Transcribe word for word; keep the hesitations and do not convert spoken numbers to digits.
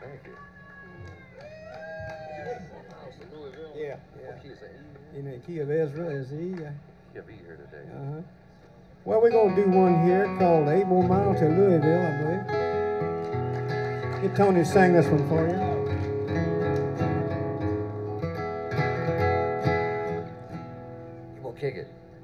Thank you. House in Louisville? Yeah, yeah. What key is that? E? In the key of Ezra is E. Uh You have E here today. huh. Well, we're gonna do one here called Eight More Miles to Louisville, I believe. Get Tony to sing this one for you. We'll kick it.